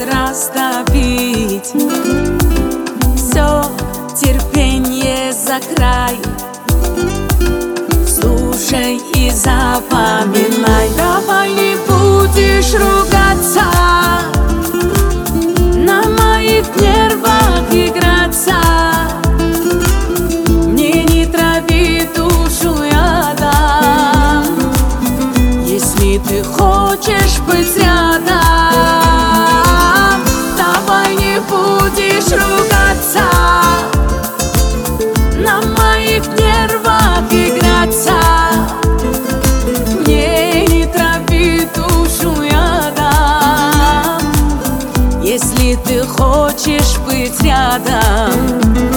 расставить все терпение за край. Слушай и запоминай, давай не будешь ругаться, на моих нервах играться. Мне не трави душу ядом, если ты хочешь быть рядом. Давай не будешь ругаться, на моих нервах играться. Мне не трави душу ядом, если ты хочешь быть рядом.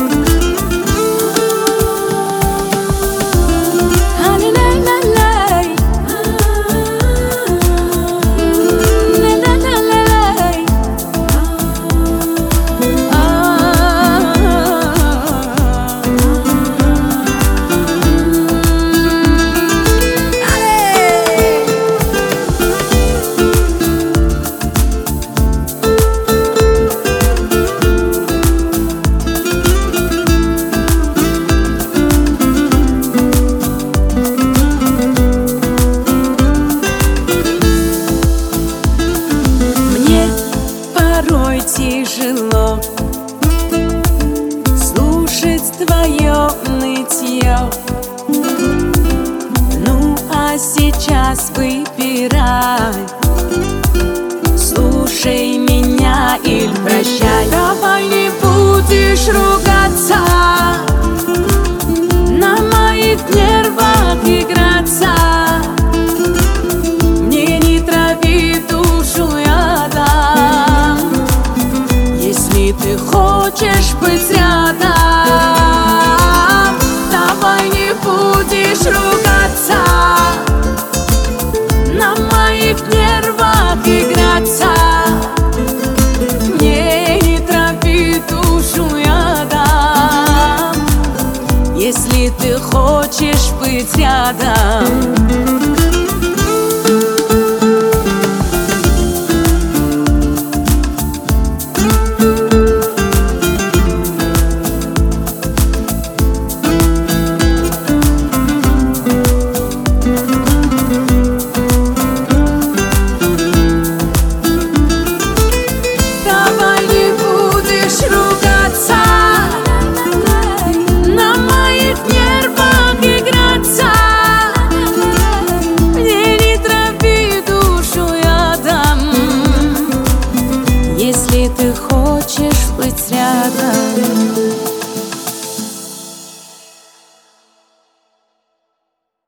Тяжело слушать твое нытье. Ну а сейчас выбирай, слушай меня или прощай. Давай не будешь ругаться, на моих нервах играться. Мне не трави душу ядом, если ты хочешь быть рядом. Давай не будешь ругаться, на моих нервах играться. Мне не трави душу ядом, если ты хочешь быть рядом.